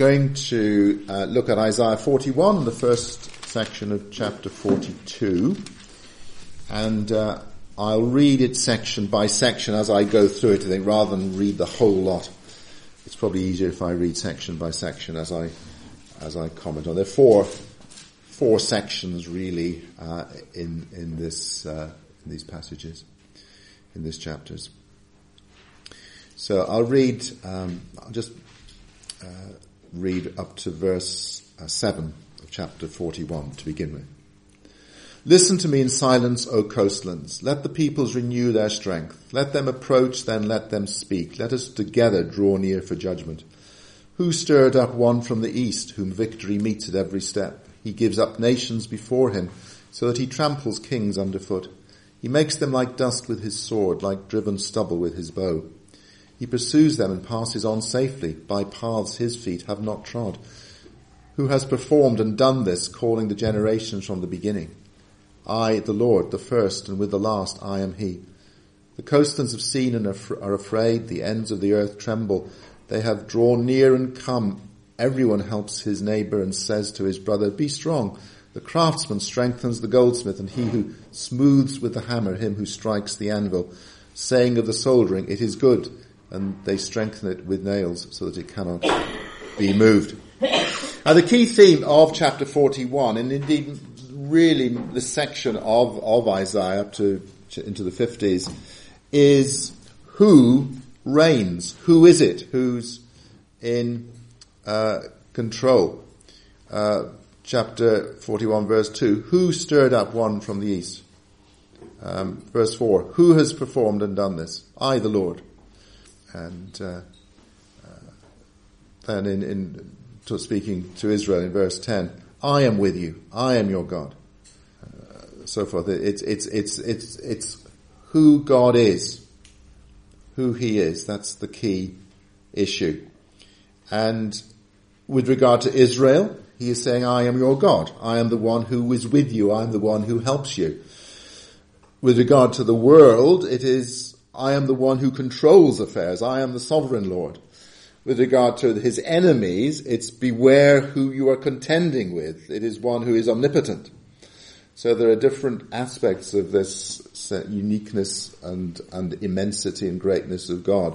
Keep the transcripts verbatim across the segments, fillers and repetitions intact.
going to uh, look at Isaiah forty-one, the first section of chapter forty-two, and uh, I'll read it section by section as I go through it, I think, rather than read the whole lot. It's probably easier if I read section by section as I as I comment on. There are four four sections really uh, in in this uh, in these passages, in these chapters. So I'll read. Um, I'll just uh, read up to verse uh, seven of chapter forty-one to begin with. Listen to me in silence, O coastlands. Let the peoples renew their strength. Let them approach, then let them speak. Let us together draw near for judgment. Who stirred up one from the east, whom victory meets at every step? He gives up nations before him, so that he tramples kings underfoot. He makes them like dust with his sword, like driven stubble with his bow. He pursues them and passes on safely, by paths his feet have not trod. Who has performed and done this, calling the generations from the beginning? I, the Lord, the first, and with the last I am he. The coastlands have seen and are afraid, the ends of the earth tremble. They have drawn near and come. Everyone helps his neighbour and says to his brother, be strong. The craftsman strengthens the goldsmith, and he who smooths with the hammer him who strikes the anvil, saying of the soldering, it is good, and they strengthen it with nails so that it cannot be moved. Now the key theme of chapter forty-one, and indeed really the section of, of Isaiah up to into the fifties, is who reigns? Who is it who's in uh, control? Uh, chapter forty-one, verse two. Who stirred up one from the east? Um, verse four. Who has performed and done this? I, the Lord. And uh, uh, then in, in to speaking to Israel in verse ten, I am with you. I am your God. Uh, so forth. It's it's it's it's it's who God is, who He is. That's the key issue. And with regard to Israel, He is saying, I am your God. I am the one who is with you. I am the one who helps you. With regard to the world, it is, I am the one who controls affairs. I am the sovereign Lord. With regard to his enemies, it's beware who you are contending with. It is one who is omnipotent. So there are different aspects of this uniqueness and, and immensity and greatness of God.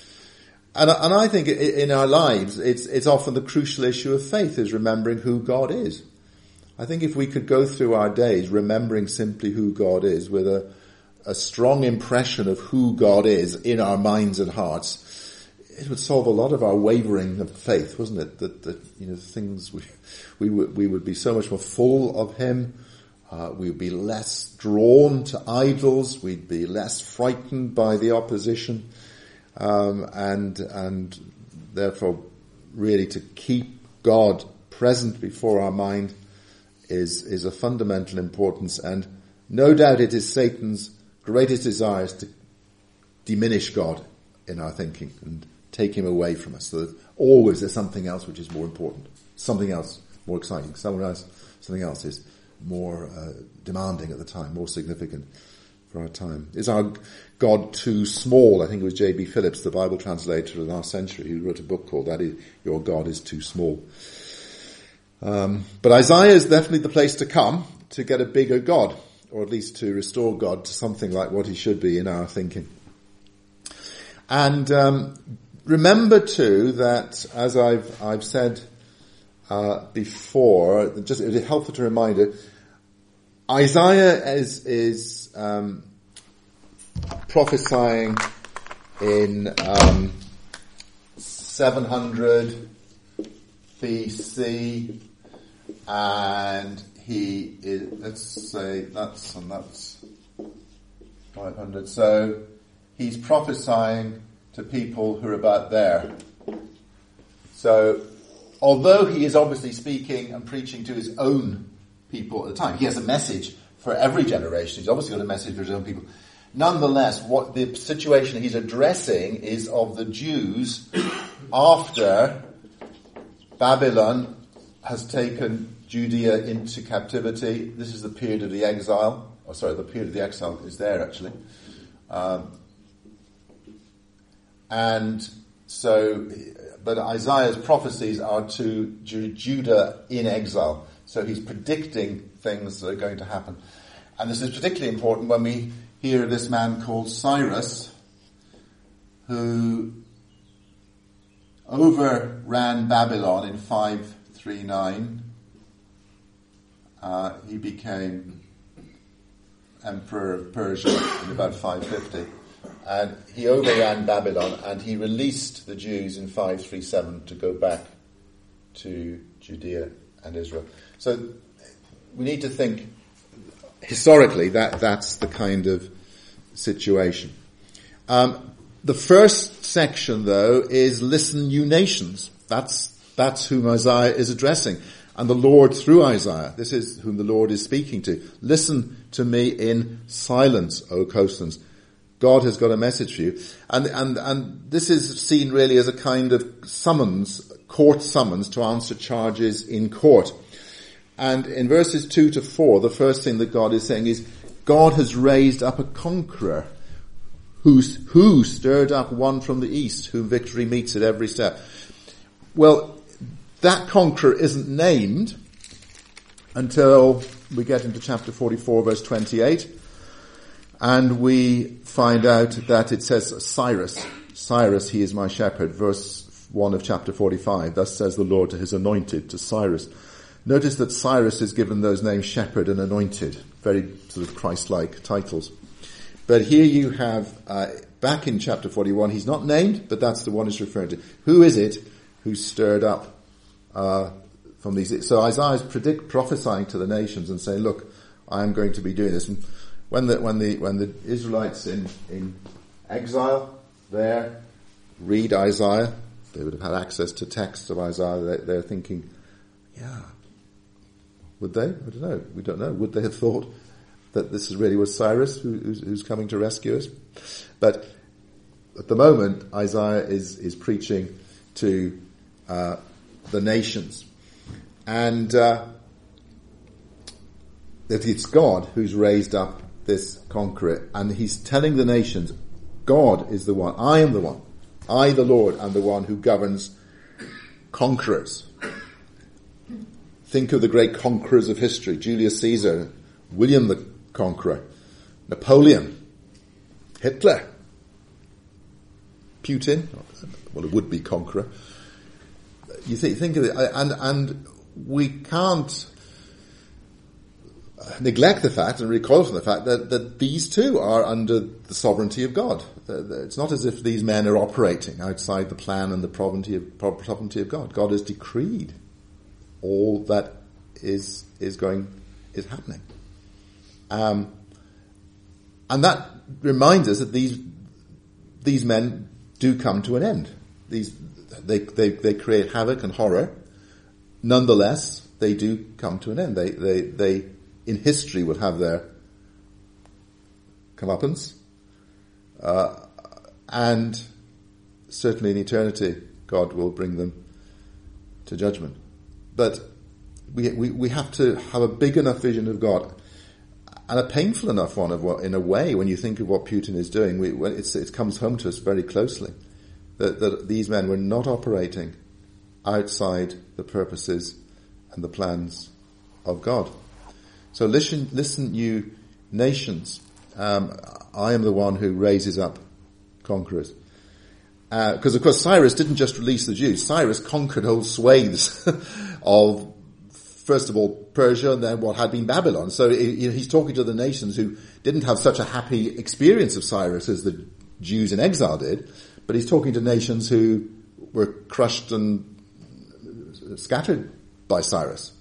And, and I think in our lives, it's, it's often the crucial issue of faith is remembering who God is. I think if we could go through our days remembering simply who God is with a, a strong impression of who God is in our minds and hearts, it would solve a lot of our wavering of faith, wasn't it? That, that you know, things we we would we would be so much more full of Him. Uh, we would be less drawn to idols. We'd be less frightened by the opposition, um, and and therefore, really, to keep God present before our mind is is a fundamental importance. And no doubt, it is Satan's greatest desires to diminish God in our thinking and take Him away from us. So that always there's something else which is more important, something else more exciting, somewhere else, something else is more uh, demanding at the time, more significant for our time. Is our God too small? I think it was J B Phillips, the Bible translator in our century, who wrote a book called That Is, Your God is Too Small. Um, but Isaiah is definitely the place to come to get a bigger God, or at least to restore God to something like what He should be in our thinking. And um, remember too that, as I've I've said uh, before, just it would be helpful to remind it, Isaiah is is um, prophesying in um, seven hundred B C, and he is, let's say that's and that's five hundred. So he's prophesying to people who are about there. So, although he is obviously speaking and preaching to his own people at the time, he has a message for every generation. He's obviously got a message for his own people. Nonetheless, what the situation he's addressing is of the Jews after Babylon has taken Judea into captivity. This is the period of the exile. Oh, sorry, the period of the exile is there actually. Um, And so but Isaiah's prophecies are to Ju- Judah in exile. So he's predicting things that are going to happen. And this is particularly important when we hear of this man called Cyrus, who overran Babylon in five thirty-nine. Uh, he became emperor of Persia in about five fifty. And he overran Babylon, and he released the Jews in five thirty-seven to go back to Judea and Israel. So we need to think historically that that's the kind of situation. Um, the first section, though, is "Listen, you nations." That's that's whom Isaiah is addressing, and the Lord through Isaiah. This is whom the Lord is speaking to. Listen to me in silence, O coastlands. God has got a message for you. And, and, and this is seen really as a kind of summons, court summons to answer charges in court. And in verses two to four, the first thing that God is saying is, God has raised up a conqueror who's, who stirred up one from the east, whom victory meets at every step. Well, that conqueror isn't named until we get into chapter forty-four, verse twenty-eight. And we find out that it says Cyrus. Cyrus, he is my shepherd. Verse one of chapter forty-five. Thus says the Lord to his anointed, to Cyrus. Notice that Cyrus is given those names shepherd and anointed. Very sort of Christ-like titles. But here you have, uh, back in chapter forty-one, he's not named, but that's the one he's referring to. Who is it who stirred up, uh, from these? So Isaiah is predict, prophesying to the nations and saying, look, I am going to be doing this. And When the when the when the Israelites in, in exile there read Isaiah, they would have had access to texts of Isaiah. They, they're thinking, yeah, would they? I don't know. We don't know. Would they have thought that this is really was Cyrus who, who's, who's coming to rescue us? But at the moment, Isaiah is is preaching to uh, the nations, and uh, that it's God who's raised up this conqueror, and he's telling the nations, God is the one, I am the one, I the Lord am the one who governs conquerors. Think of the great conquerors of history, Julius Caesar, William the Conqueror, Napoleon, Hitler, Putin, well, a would-be conqueror. You think, think of it, and, and we can't neglect the fact and recoil from the fact that, that these two are under the sovereignty of God. It's not as if these men are operating outside the plan and the sovereignty of, sovereignty of God. God has decreed all that is is going is happening, um, and that reminds us that these these men do come to an end. These they they they create havoc and horror. Nonetheless, they do come to an end. They they they. in history would have their comeuppance, uh, and certainly in eternity God will bring them to judgment. But we, we we have to have a big enough vision of God, and a painful enough one of what, in a way, when you think of what Putin is doing, we, when it's, it comes home to us very closely that, that these men were not operating outside the purposes and the plans of God. So listen, listen, you nations. Um, I am the one who raises up conquerors. Because, uh, of course, Cyrus didn't just release the Jews. Cyrus conquered whole swathes of, first of all, Persia and then what had been Babylon. So he, he's talking to the nations who didn't have such a happy experience of Cyrus as the Jews in exile did. But he's talking to nations who were crushed and scattered by Cyrus.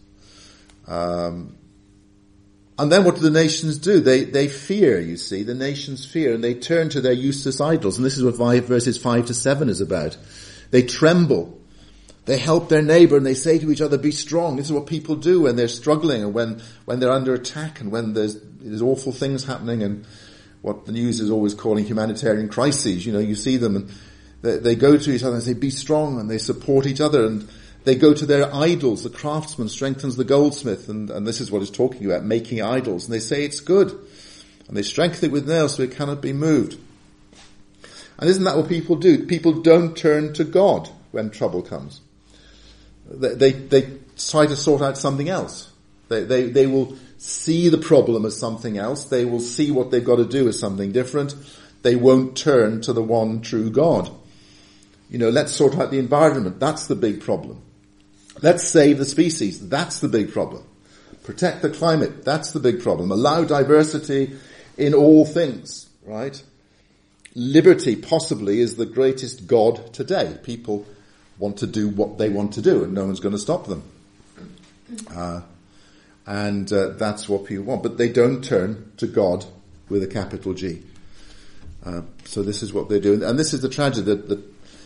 Um, And then what do the nations do? They they fear, you see. The nations fear, and they turn to their useless idols. And this is what verses five to seven is about. They tremble. They help their neighbor, and they say to each other, be strong. This is what people do when they're struggling, and when, when they're under attack, and when there's, there's awful things happening, and what the news is always calling humanitarian crises. You know, you see them, and they, they go to each other and say, be strong, and they support each other, and they go to their idols. The craftsman strengthens the goldsmith, and, and this is what he's talking about, making idols. And they say it's good. And they strengthen it with nails so it cannot be moved. And isn't that what people do? People don't turn to God when trouble comes. They, they, they try to sort out something else. They, they, they will see the problem as something else. They will see what they've got to do as something different. They won't turn to the one true God. You know, let's sort out the environment. That's the big problem. Let's save the species. That's the big problem. Protect the climate. That's the big problem. Allow diversity in all things, right? Liberty possibly is the greatest God today. People want to do what they want to do and no one's going to stop them. Uh, and uh, that's what people want. But they don't turn to God with a capital G. Uh, so this is what they do. And this is the tragedy that, that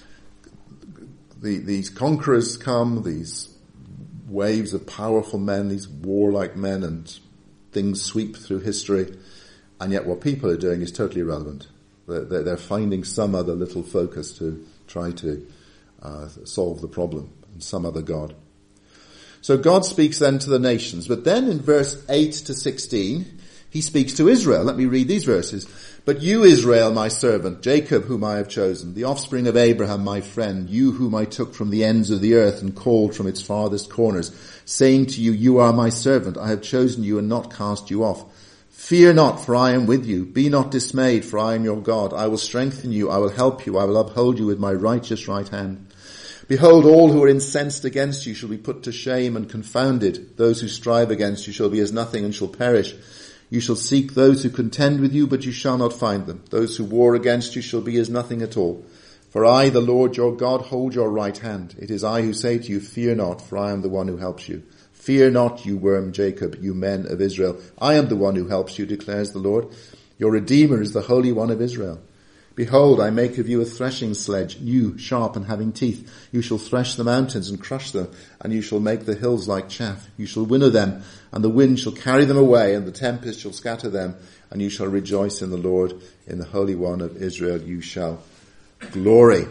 the, these conquerors come, these waves of powerful men, these warlike men, and things sweep through history. And yet what people are doing is totally irrelevant. They're, they're finding some other little focus to try to uh, solve the problem, and some other God. So God speaks then to the nations. But then in verse eight to sixteen, he speaks to Israel. Let me read these verses. But you, Israel, my servant, Jacob, whom I have chosen, the offspring of Abraham, my friend, you whom I took from the ends of the earth and called from its farthest corners, saying to you, you are my servant. I have chosen you and not cast you off. Fear not, for I am with you. Be not dismayed, for I am your God. I will strengthen you. I will help you. I will uphold you with my righteous right hand. Behold, all who are incensed against you shall be put to shame and confounded. Those who strive against you shall be as nothing and shall perish. You shall seek those who contend with you, but you shall not find them. Those who war against you shall be as nothing at all. For I, the Lord your God, hold your right hand. It is I who say to you, fear not, for I am the one who helps you. Fear not, you worm Jacob, you men of Israel. I am the one who helps you, declares the Lord. Your Redeemer is the Holy One of Israel. Behold, I make of you a threshing sledge, new, sharp, and having teeth. You shall thresh the mountains and crush them, and you shall make the hills like chaff. You shall winnow them, and the wind shall carry them away, and the tempest shall scatter them, and you shall rejoice in the Lord, in the Holy One of Israel you shall glory.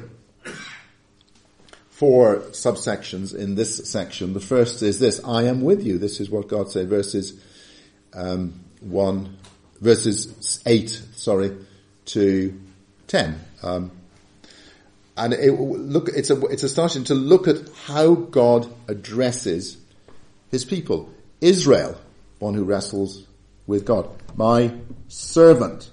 Four subsections in this section. The first is this: I am with you. This is what God said. Verses um, one, verses eight, sorry, to ten. Um, and it, look, it's a it's a starting to look at how God addresses his people. Israel, one who wrestles with God. My servant.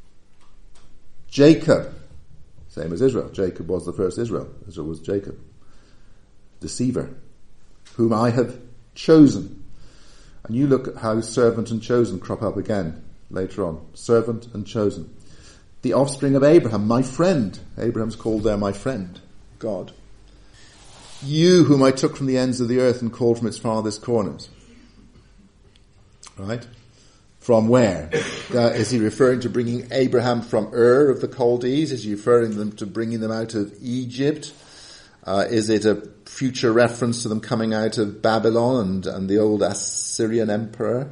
Jacob, same as Israel. Jacob was the first Israel. Israel was Jacob. Deceiver, whom I have chosen. And you look at how servant and chosen crop up again later on. Servant and chosen. The offspring of Abraham, my friend. Abraham's called there my friend, God. You whom I took from the ends of the earth and called from its farthest corners. Right? From where? Uh, is he referring to bringing Abraham from Ur of the Chaldees? Is he referring them to bringing them out of Egypt? Uh, is it a future reference to them coming out of Babylon and, and the old Assyrian emperor?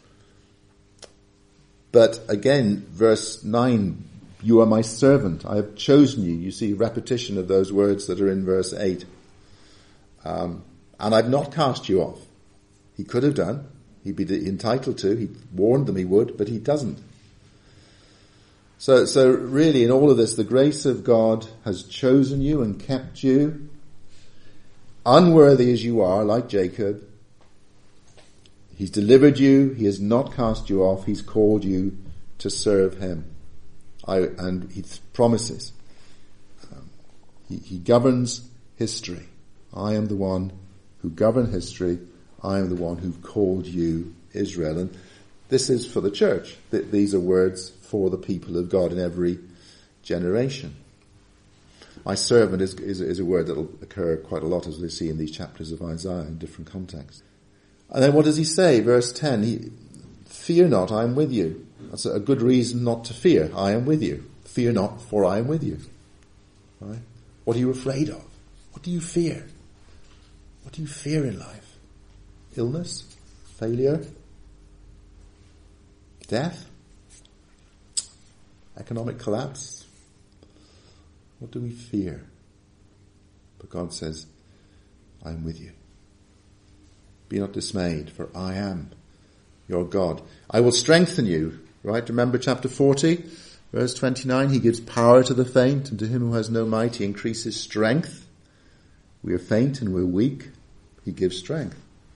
But again, verse nine, you are my servant. I have chosen you. You see repetition of those words that are in verse eight. Um, and I've not cast you off. He could have done. He'd be entitled to. He warned them he would, but he doesn't. So, so really in all of this, the grace of God has chosen you and kept you, unworthy as you are, like Jacob. He's delivered you. He has not cast you off. He's called you to serve him. I, and he promises. Um, he, he governs history. I am the one who govern history. I am the one who called you Israel. And this is for the church. These are words for the people of God in every generation. My servant is, is, is a word that will occur quite a lot, as we see in these chapters of Isaiah in different contexts. And then what does he say? Verse ten, he, fear not, I am with you. That's a good reason not to fear. I am with you. Fear not, for I am with you. Right? What are you afraid of? What do you fear? What do you fear in life? Illness? Failure? Death? Economic collapse? What do we fear? But God says, I am with you. Be not dismayed, for I am your God. I will strengthen you. Right? Remember chapter forty, verse twenty-nine. He gives power to the faint, and to him who has no might he increases strength. We are faint and we're weak. He gives strength.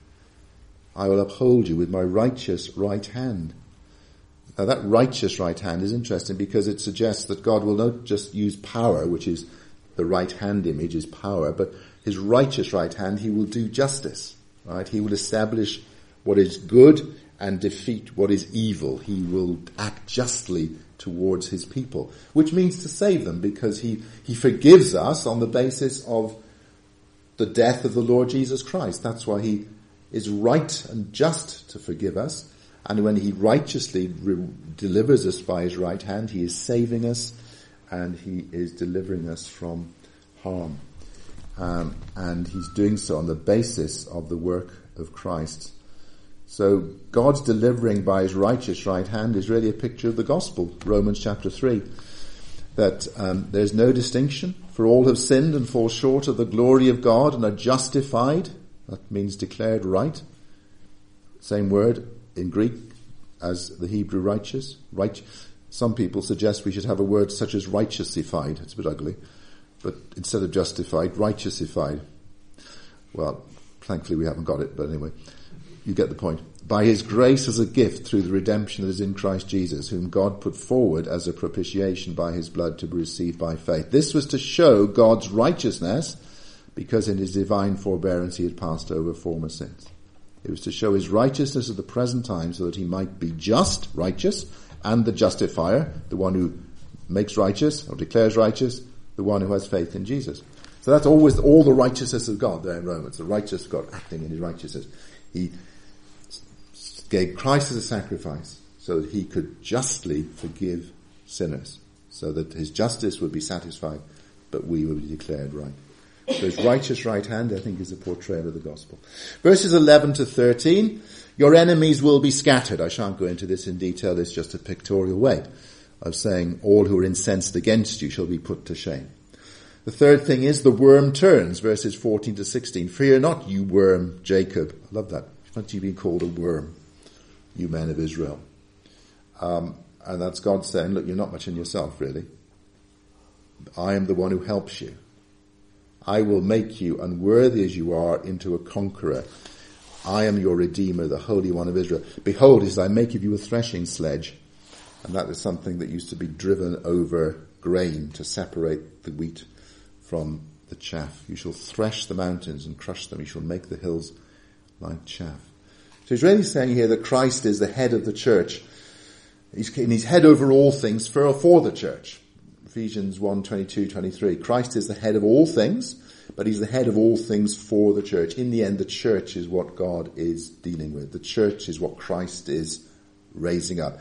I will uphold you with my righteous right hand. Now that righteous right hand is interesting because it suggests that God will not just use power, which is the right hand image is power, but his righteous right hand, he will do justice, right? He will establish what is good and defeat what is evil. He will act justly towards his people, which means to save them because he, he forgives us on the basis of the death of the Lord Jesus Christ. That's why he is right and just to forgive us. And when he righteously re- delivers us by his right hand, he is saving us and he is delivering us from harm. Um, and he's doing so on the basis of the work of Christ. So God's delivering by his righteous right hand is really a picture of the gospel, Romans chapter three. That um, there's no distinction, for all have sinned and fall short of the glory of God and are justified. That means declared right. Same word in Greek as the Hebrew righteous. Right. Some people suggest we should have a word such as righteousified. It's a bit ugly. But instead of justified, righteousified. Well, thankfully we haven't got it, but anyway, you get the point. By his grace as a gift through the redemption that is in Christ Jesus, whom God put forward as a propitiation by his blood to be received by faith. This was to show God's righteousness, because in his divine forbearance he had passed over former sins. It was to show his righteousness at the present time so that he might be just, righteous, and the justifier, the one who makes righteous or declares righteous, the one who has faith in Jesus. So that's always all the righteousness of God there in Romans, the righteous God acting in his righteousness. He gave Christ as a sacrifice so that he could justly forgive sinners, so that his justice would be satisfied, but we would be declared right. So his righteous right hand, I think, is a portrayal of the gospel. Verses eleven to thirteen, your enemies will be scattered. I shan't go into this in detail, it's just a pictorial way of saying all who are incensed against you shall be put to shame. The third thing is the worm turns, verses fourteen to sixteen. Fear not, you worm, Jacob. I love that. Fancy being called a worm, you men of Israel. Um, and that's God saying, look, you're not much in yourself, really. I am the one who helps you. I will make you, unworthy as you are, into a conqueror. I am your Redeemer, the Holy One of Israel. Behold, as I make of you a threshing sledge. And that is something that used to be driven over grain to separate the wheat from the chaff. You shall thresh the mountains and crush them. You shall make the hills like chaff. So he's really saying here that Christ is the head of the church. He's, and he's head over all things for, for the church. Ephesians one, twenty-two, twenty-three. Christ is the head of all things, but he's the head of all things for the church. In the end, the church is what God is dealing with. The church is what Christ is raising up.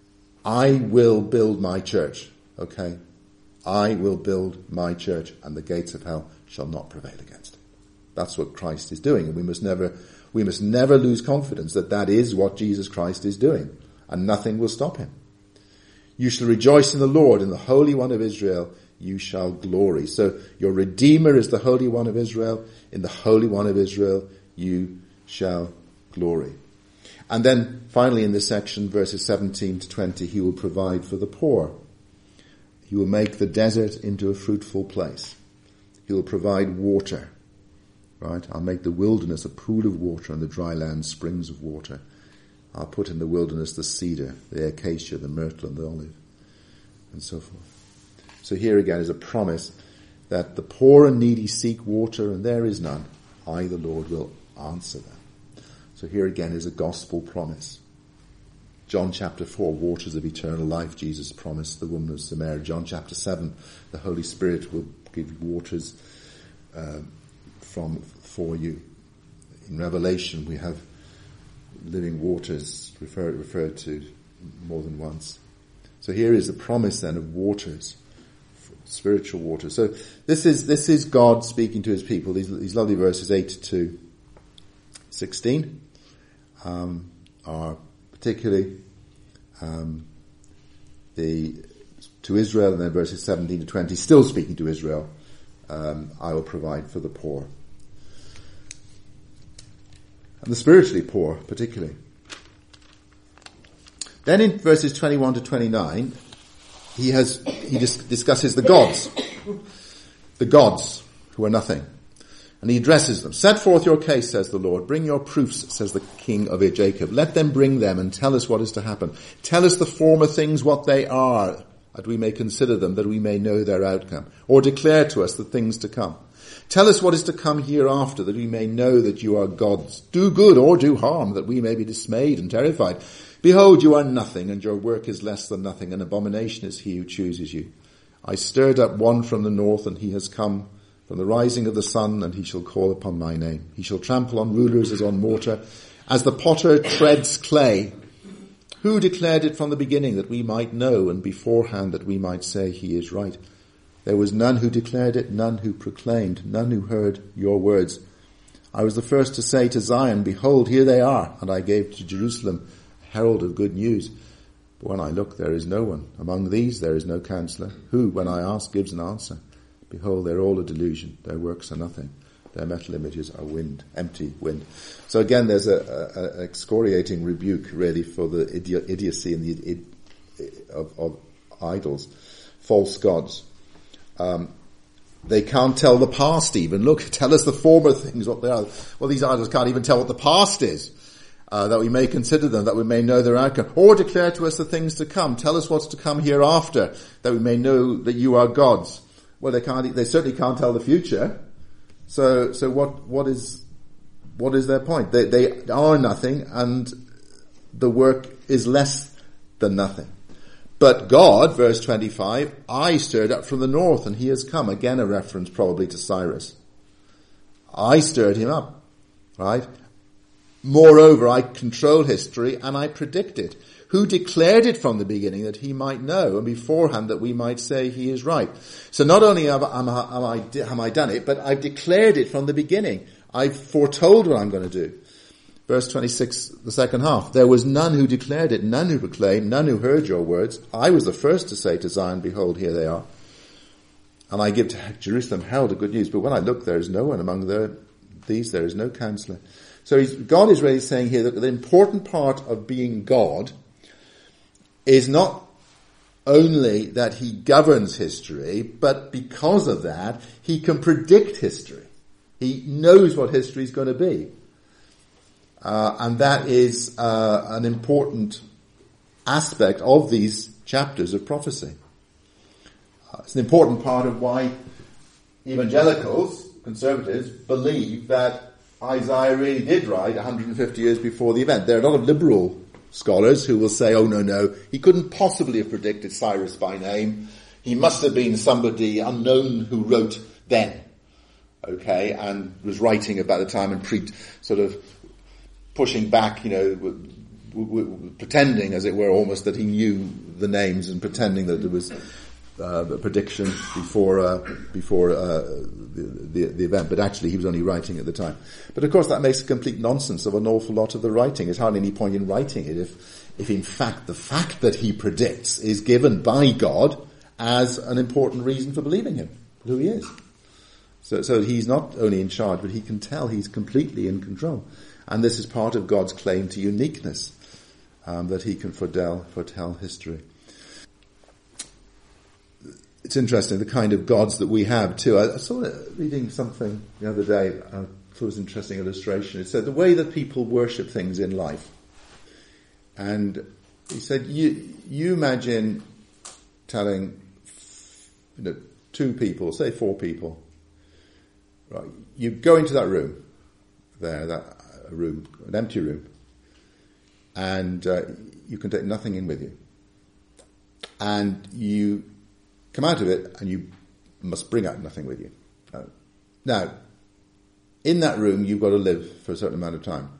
I will build my church, okay? I will build my church, and the gates of hell shall not prevail against it. That's what Christ is doing, and we must never, we must never lose confidence that that is what Jesus Christ is doing, and nothing will stop him. You shall rejoice in the Lord, in the Holy One of Israel you shall glory. So your Redeemer is the Holy One of Israel. In the Holy One of Israel you shall glory. And then finally in this section, verses seventeen to twenty, he will provide for the poor. He will make the desert into a fruitful place. He will provide water. Right? I'll make the wilderness a pool of water and the dry land springs of water. I'll put in the wilderness the cedar, the acacia, the myrtle, and the olive, and so forth. So here again is a promise that the poor and needy seek water, and there is none. I, the Lord, will answer them. So here again is a gospel promise. John chapter four, waters of eternal life, Jesus promised the woman of Samaria. John chapter seven, the Holy Spirit will give waters uh, from for you. In Revelation, we have living waters referred, referred to more than once. So here is the promise then of waters, spiritual waters. So this is this is God speaking to his people. These, these lovely verses eight to sixteen um, are particularly um, the to Israel, and then verses seventeen to twenty, still speaking to Israel. Um, I will provide for the poor. And the spiritually poor, particularly. Then in verses twenty-one to twenty-nine, he has he dis- discusses the gods, the gods who are nothing, And he addresses them. Set forth your case, says the Lord. Bring your proofs, says the King of Jacob. Let them bring them and tell us what is to happen. Tell us the former things, what they are, that we may consider them, that we may know their outcome. Or declare to us the things to come. Tell us what is to come hereafter, that we may know that you are gods. Do good or do harm, that we may be dismayed and terrified. Behold, you are nothing, and your work is less than nothing. An abomination is he who chooses you. I stirred up one from the north, and he has come from the rising of the sun, and he shall call upon my name. He shall trample on rulers as on mortar, as the potter treads clay. Who declared it from the beginning, that we might know, and beforehand that we might say he is right? There was none who declared it, none who proclaimed, none who heard your words. I was the first to say to Zion, behold, here they are, and I gave to Jerusalem a herald of good news. But when I look, there is no one. Among these there is no counselor, who, when I ask, gives an answer. Behold, they're all a delusion. Their works are nothing. Their metal images are wind, empty wind. So again, there's a, a, a excoriating rebuke, really, for the idi- idiocy and the id- of, of idols, false gods. Um, they can't tell the past even. Look, tell us the former things, what they are. Well, these idols can't even tell what the past is, uh, that we may consider them, that we may know their outcome. Or declare to us the things to come. Tell us what's to come hereafter, that we may know that you are gods. Well, they can't. They certainly can't tell the future. So, so what? What is? What is their point? They, they are nothing, and the work is less than nothing. But God, verse twenty-five, I stirred up from the north, and he has come. Again, a reference probably to Cyrus. I stirred him up, right? Moreover, I control history, and I predict it. Who declared it from the beginning, that he might know, and beforehand that we might say he is right. So not only have, am, I, am, I, am I done it, but I've declared it from the beginning. I've foretold what I'm going to do. Verse twenty-six, the second half. There was none who declared it, none who proclaimed, none who heard your words. I was the first to say to Zion, behold, here they are. And I give to Jerusalem herald of good news. But when I look, there is no one among the, these, there is no counselor. So he's, God is really saying here that the important part of being God is not only that he governs history, but because of that, he can predict history. He knows what history is going to be. Uh, and that is uh, an important aspect of these chapters of prophecy. Uh, it's an important part of why evangelicals, conservatives, believe that Isaiah really did write one hundred fifty years before the event. There are a lot of liberal scholars who will say, oh no, no, he couldn't possibly have predicted Cyrus by name. He must have been somebody unknown who wrote then, okay, and was writing about the time and pre- sort of pushing back, you know, w- w- w- pretending, as it were, almost that he knew the names and pretending that there was uh, a prediction before uh, before uh, the, the, the event, but actually he was only writing at the time. But of course that makes a complete nonsense of an awful lot of the writing. There's hardly any point in writing it if, if in fact the fact that he predicts is given by God as an important reason for believing him, who he is. So, so he's not only in charge, but he can tell he's completely in control. And this is part of God's claim to uniqueness, um, that he can foretell, foretell history. It's interesting, the kind of gods that we have too. I, I saw it reading something the other day, I thought it was an interesting illustration. It said the way that people worship things in life. And he said, you, you imagine telling, you know, two people, say four people, right? You go into that room, there, that a room, an empty room, and uh, you can take nothing in with you. And you come out of it, and you must bring out nothing with you. Uh, now, in that room, you've got to live for a certain amount of time.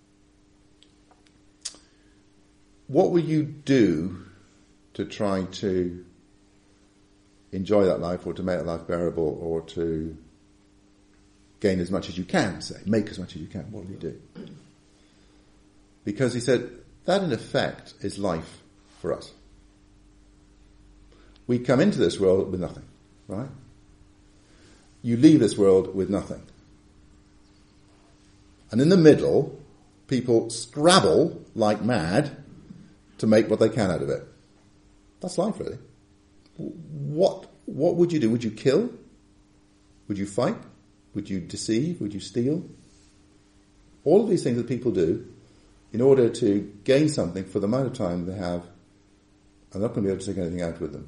What will you do to try to enjoy that life, or to make that life bearable, or to gain as much as you can, say, make as much as you can? What will you do? Because he said, that in effect is life for us. We come into this world with nothing, right? You leave this world with nothing. And in the middle, people scrabble like mad to make what they can out of it. That's life, really. What, what would you do? Would you kill? Would you fight? Would you deceive? Would you steal? All of these things that people do in order to gain something for the amount of time they have, are not going to be able to take anything out with them.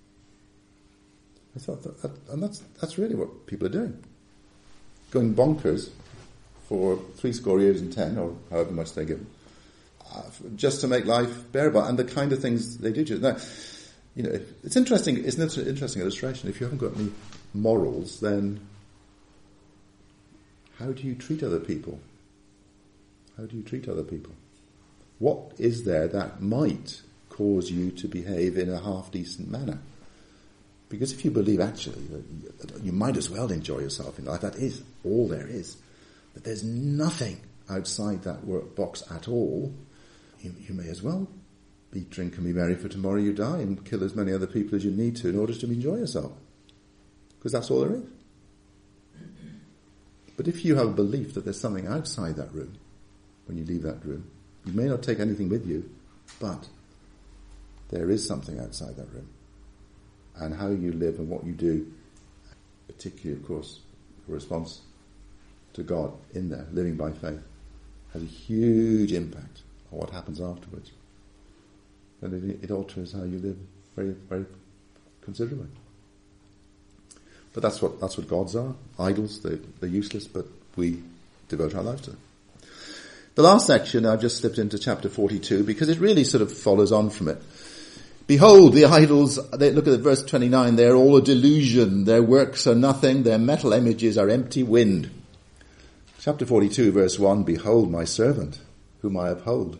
I thought that, that and that's that's really what people are doing. Going bonkers for three score years and ten, or however much they give them, uh, just to make life bearable, and the kind of things they do. Now, you know, it's interesting, isn't it an interesting illustration? If you haven't got any morals, then how do you treat other people? How do you treat other people? What is there that might cause you to behave in a half-decent manner? Because if you believe actually that you might as well enjoy yourself in life, that is all there is, that there's nothing outside that work box at all, you, you may as well eat, drink and be merry, for tomorrow you die, and kill as many other people as you need to in order to enjoy yourself. Because that's all there is. But if you have a belief that there's something outside that room, when you leave that room, you may not take anything with you, but there is something outside that room. And how you live and what you do, particularly, of course, a response to God in there, living by faith, has a huge impact on what happens afterwards. And it, it alters how you live very, very considerably. But that's what that's what gods are. Idols, they're, they're useless, but we devote our lives to them. The last section, I've just slipped into chapter forty-two, because it really sort of follows on from it. Behold, the idols, they, look at verse twenty-nine, they're all a delusion, their works are nothing, their metal images are empty wind. Chapter forty-two, verse one, behold my servant, whom I uphold,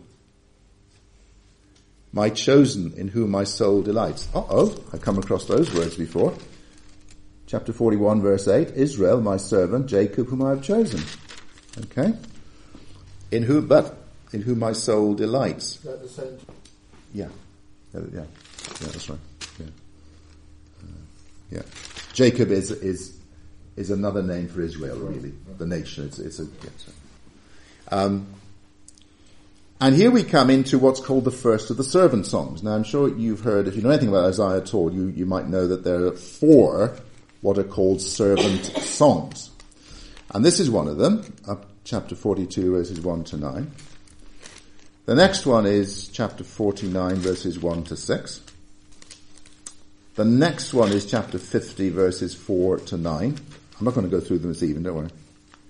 my chosen, in whom my soul delights. Uh-oh, I've come across those words before. Chapter forty-one, verse eight, Israel, my servant, Jacob, whom I have chosen. Okay? In whom, but, in whom my soul delights. Is that the same? Yeah. Yeah, yeah, yeah, that's right. Yeah, uh, yeah. Jacob is is is another name for Israel, really, the nation. It's it's a. Yeah, sorry. Um, and here we come into what's called the first of the servant songs. Now, I'm sure you've heard, if you know anything about Isaiah at all, you you might know that there are four what are called servant songs, and this is one of them. Up chapter forty-two, verses one to nine. The next one is chapter forty-nine, verses one to six. The next one is chapter fifty, verses four to nine. I'm not going to go through them this evening, don't worry.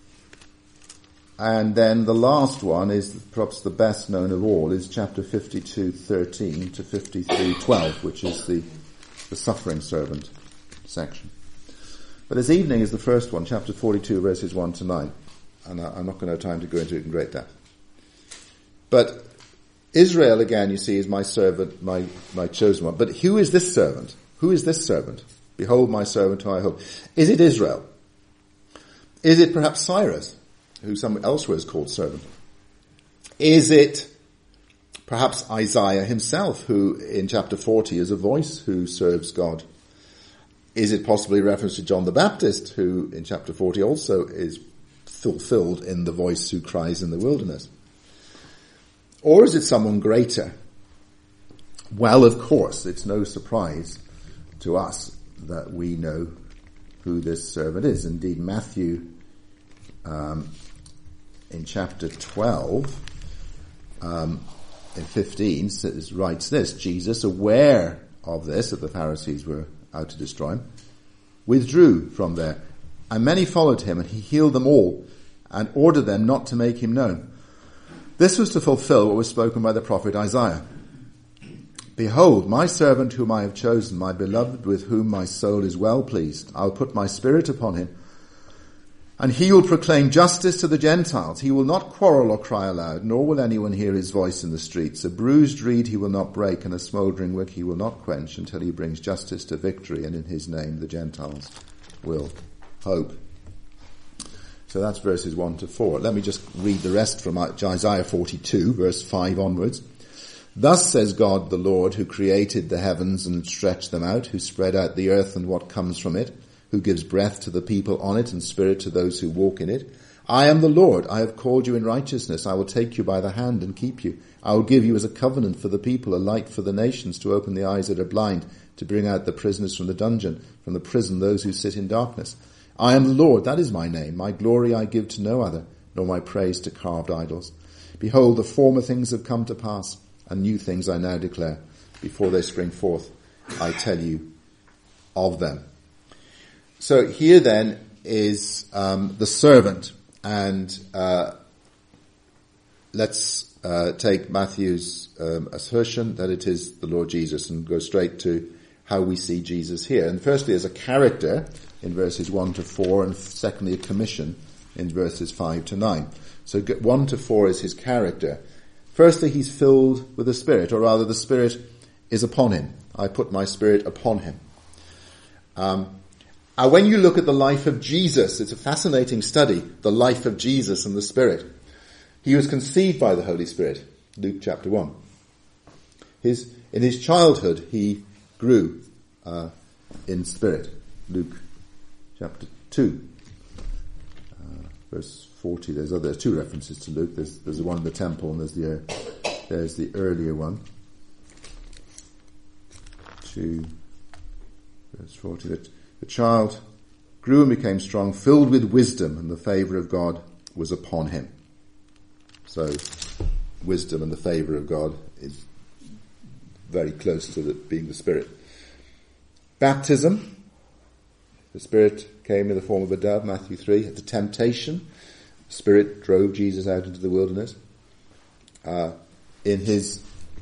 And then the last one is perhaps the best known of all, is chapter fifty-two, thirteen to fifty-three, twelve, which is the, the suffering servant section. But this evening is the first one, chapter forty-two, verses one to nine. And I, I'm not going to have time to go into it in great depth. But Israel, again, you see, is my servant, my, my chosen one. But who is this servant? Who is this servant? Behold my servant who I hold. Is it Israel? Is it perhaps Cyrus, who some elsewhere is called servant? Is it perhaps Isaiah himself, who in chapter forty is a voice who serves God? Is it possibly reference to John the Baptist, who in chapter forty also is fulfilled in the voice who cries in the wilderness? Or is it someone greater? Well, of course, it's no surprise to us that we know who this servant is. Indeed, Matthew, um, in chapter twelve, um, in fifteen, says, writes this, Jesus, aware of this, that the Pharisees were out to destroy him, withdrew from there, and many followed him, and he healed them all, and ordered them not to make him known. This was to fulfill what was spoken by the prophet Isaiah. Behold, my servant whom I have chosen, my beloved with whom my soul is well pleased. I'll put my spirit upon him, and he will proclaim justice to the Gentiles. He will not quarrel or cry aloud, nor will anyone hear his voice in the streets. A bruised reed he will not break, and a smouldering wick he will not quench, until he brings justice to victory, and in his name the Gentiles will hope. So that's verses one to four. Let me just read the rest from Isaiah forty-two, verse five onwards. Thus says God the Lord, who created the heavens and stretched them out, who spread out the earth and what comes from it, who gives breath to the people on it and spirit to those who walk in it. I am the Lord. I have called you in righteousness. I will take you by the hand and keep you. I will give you as a covenant for the people, a light for the nations, to open the eyes that are blind, to bring out the prisoners from the dungeon, from the prison those who sit in darkness. I am the Lord, that is my name. My glory I give to no other, nor my praise to carved idols. Behold, the former things have come to pass, and new things I now declare. Before they spring forth, I tell you of them. So here then is um, the servant, and uh, let's uh, take Matthew's um, assertion that it is the Lord Jesus and go straight to how we see Jesus here. And firstly as a character in verses one to four, and secondly a commission in verses five to nine. So one to four is his character. Firstly, he's filled with the Spirit, or rather the Spirit is upon him. I put my Spirit upon him. Um, and when you look at the life of Jesus, it's a fascinating study, the life of Jesus and the Spirit. He was conceived by the Holy Spirit, Luke chapter one. His, in his childhood, he grew uh, in spirit, Luke chapter two, uh, verse forty. There's other there's two references to Luke. There's there's the one in the temple, and there's the uh, there's the earlier one. Two, verse forty. That the child grew and became strong, filled with wisdom, and the favour of God was upon him. So, wisdom and the favour of God is very close to the, being the Spirit. Baptism. The Spirit came in the form of a dove, Matthew three. At the temptation, the Spirit drove Jesus out into the wilderness. Uh, in his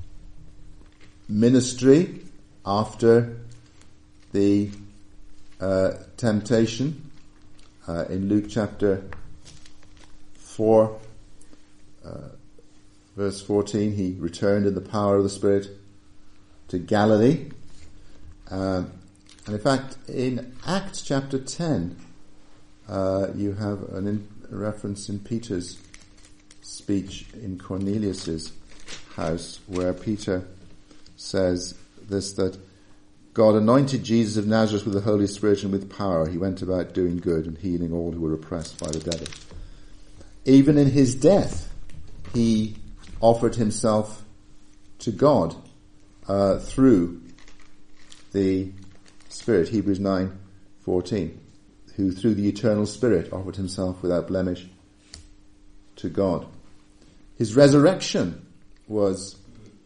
ministry, after the uh, temptation, uh, in Luke chapter four, uh, verse fourteen, he returned in the power of the Spirit to Galilee. Um, and in fact, in Acts chapter ten, uh, you have an in, a reference in Peter's speech in Cornelius's house, where Peter says this, that God anointed Jesus of Nazareth with the Holy Spirit and with power. He went about doing good and healing all who were oppressed by the devil. Even in his death, he offered himself to God uh, through the Spirit, Hebrews nine fourteen, who through the eternal Spirit offered himself without blemish to God. His resurrection was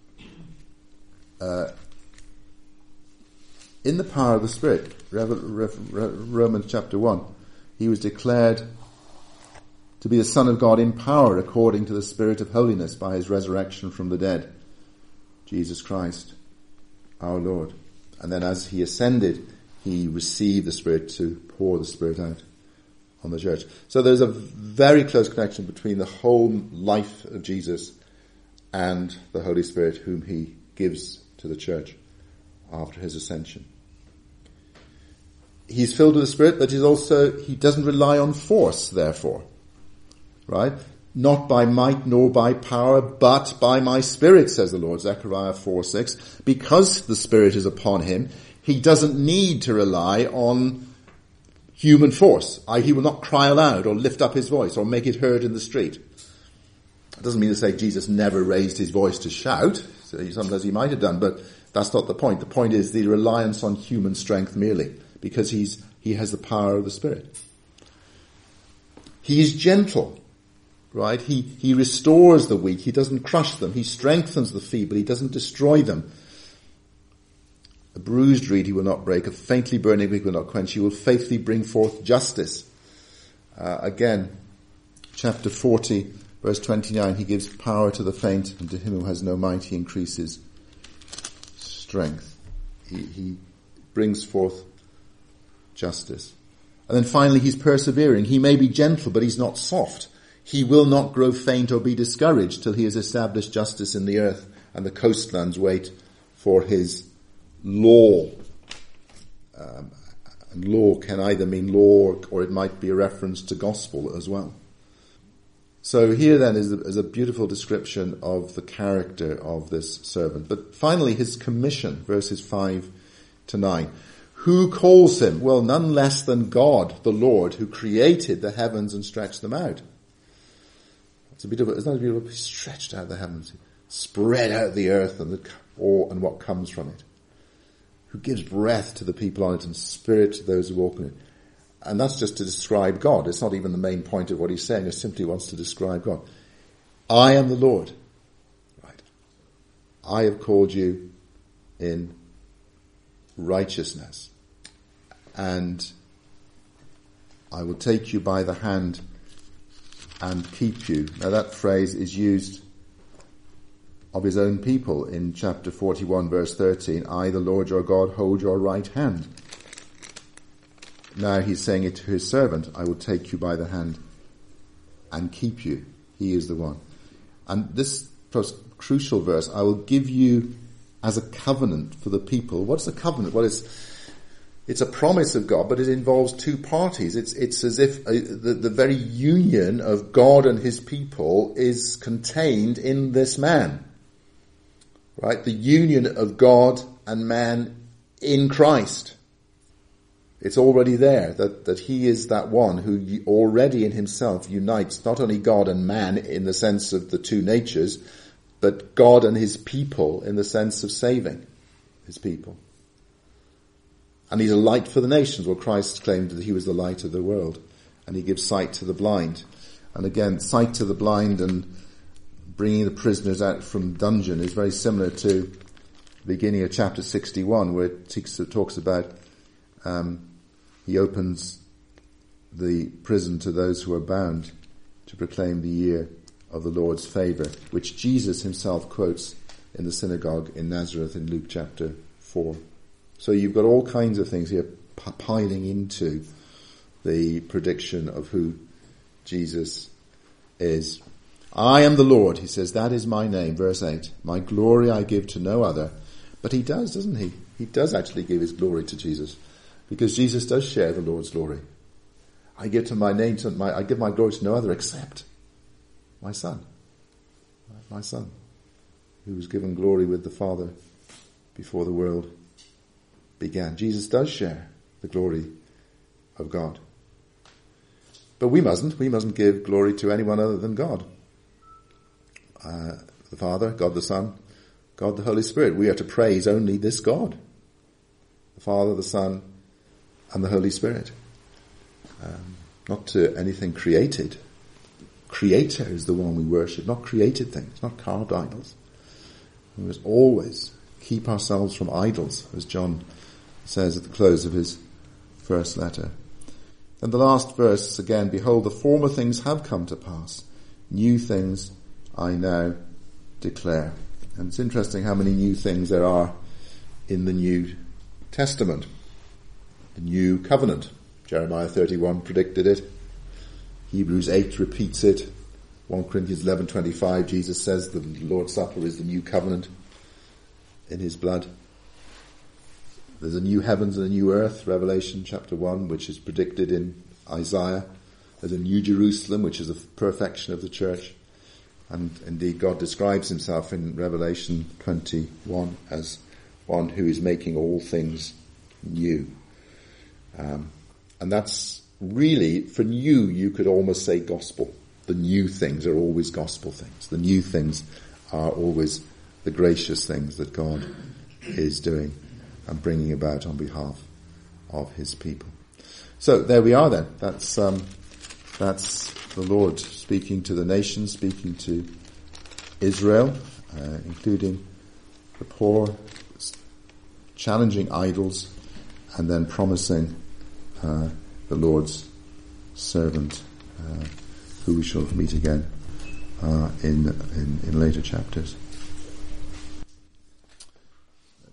uh, in the power of the Spirit. Romans chapter one, he was declared to be the Son of God in power according to the Spirit of holiness by his resurrection from the dead, Jesus Christ our Lord. And then as he ascended, he received the Spirit to pour the Spirit out on the church. So there's a very close connection between the whole life of Jesus and the Holy Spirit, whom he gives to the church after his ascension. He's filled with the Spirit, but he's also, he doesn't rely on force, therefore. Right? Not by might nor by power, but by my Spirit, says the Lord, Zechariah four six. Because the Spirit is upon him, he doesn't need to rely on human force. He will not cry aloud or lift up his voice or make it heard in the street. It doesn't mean to say Jesus never raised his voice to shout. Sometimes he might have done, but that's not the point. The point is the reliance on human strength merely, because he's he has the power of the Spirit. He is gentle. Right? He, he restores the weak. He doesn't crush them. He strengthens the feeble. He doesn't destroy them. A bruised reed he will not break. A faintly burning wick will not quench. He will faithfully bring forth justice. Uh, again, chapter forty, verse twenty-nine, he gives power to the faint, and to him who has no might he increases strength. He, he brings forth justice. And then finally, he's persevering. He may be gentle, but he's not soft. He will not grow faint or be discouraged till he has established justice in the earth, and the coastlands wait for his law. Um, and law can either mean law, or it might be a reference to gospel as well. So here then is a, is a beautiful description of the character of this servant. But finally his commission, verses five to nine. Who calls him? Well, none less than God, the Lord, who created the heavens and stretched them out. It's a beautiful, it's not a beautiful, he stretched out the heavens, spread out the earth and the, or, and what comes from it. Who gives breath to the people on it and spirit to those who walk in it. And that's just to describe God. It's not even the main point of what he's saying. He simply wants to describe God. I am the Lord. Right. I have called you in righteousness. And I will take you by the hand and keep you. Now that phrase is used of his own people in chapter forty-one verse thirteen. I, the Lord your God, hold your right hand. Now he's saying it to his servant. I will take you by the hand and keep you. He is the one. And this most crucial verse, I will give you as a covenant for the people. What's a covenant? Well, it's, it's a promise of God, but it involves two parties. It's, it's as if uh, the, the very union of God and his people is contained in this man. Right? The union of God and man in Christ. It's already there, that, that he is that one who already in himself unites not only God and man in the sense of the two natures, but God and his people in the sense of saving his people. And he's a light for the nations. Well, Christ claimed that he was the light of the world, and he gives sight to the blind. And again, sight to the blind and bringing the prisoners out from dungeon is very similar to the beginning of chapter sixty-one, where it talks about um, he opens the prison to those who are bound to proclaim the year of the Lord's favour, which Jesus himself quotes in the synagogue in Nazareth in Luke chapter four. So you've got all kinds of things here p- piling into the prediction of who Jesus is. I am the Lord, he says, that is my name, verse eight. My glory I give to no other. But he does, doesn't he? He does actually give his glory to Jesus, because Jesus does share the Lord's glory. I give to my name, to my, I give my glory to no other except my Son. My Son, who was given glory with the Father before the world began. Jesus does share the glory of God. But we mustn't. We mustn't give glory to anyone other than God. Uh, the Father, God the Son, God the Holy Spirit. We are to praise only this God. The Father, the Son, and the Holy Spirit. Um, not to anything created. Creator is the one we worship, not created things, not carved idols. We must always keep ourselves from idols, as John says at the close of his first letter. And the last verse again, behold, the former things have come to pass. New things I now declare. And it's interesting how many new things there are in the New Testament. The New Covenant. Jeremiah thirty-one predicted it. Hebrews eight repeats it. First Corinthians eleven twenty-five, Jesus says the Lord's Supper is the new covenant in his blood. There's a new heavens and a new earth, Revelation chapter one, which is predicted in Isaiah. There's a new Jerusalem, which is the perfection of the church. And indeed God describes himself in Revelation twenty-one as one who is making all things new. Um, and that's really, for new, you could almost say gospel. The new things are always gospel things. The new things are always the gracious things that God is doing and bringing about on behalf of his people. So there we are then. That's, um, that's the Lord speaking to the nations, speaking to Israel, uh, including the poor, challenging idols, and then promising uh, the Lord's servant, uh, who we shall meet again uh, in, in in later chapters.